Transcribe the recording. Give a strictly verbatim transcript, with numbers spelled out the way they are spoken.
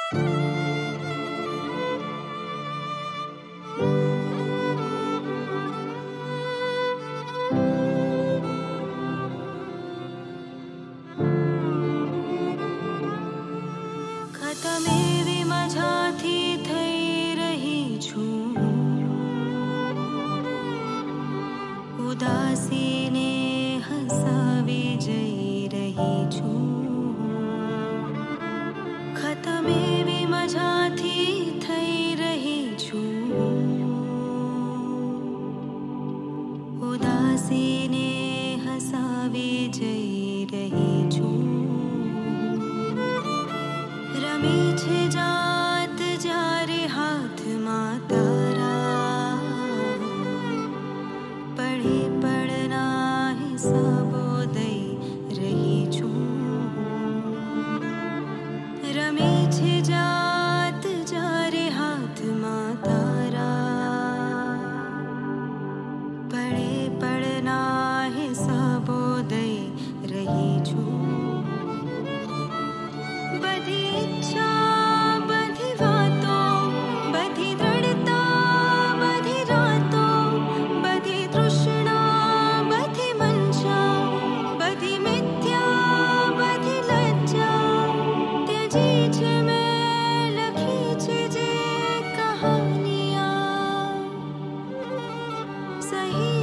खतम एवी मझाથી થઈ રહી છું, ઉદાસીને હસાવી જઈ રહી છું. ખતમ એવી મઝાથી થઈ રહી છું, ઉદાસીને હસાવી જઈ રહી છું. રમી છે જાત જ્યારે હાથમાં તારા, પળે પળના હિસાબો દઈ રહી છું. રમી છે જાત જ્યારે હાથમાં તારા, પળે પળના હિસાબો દઈ રહી છું. બધી ઈચ્છા, બધી વાતો, બધી દ્રઢતા, બધી રાતો, બધી તૃષ્ણા, બધી મંશા, બધી મિથ્યા, બધી લજ્જા ત્યજી છે મેં, લખી છે જે કહાનિયા. સહી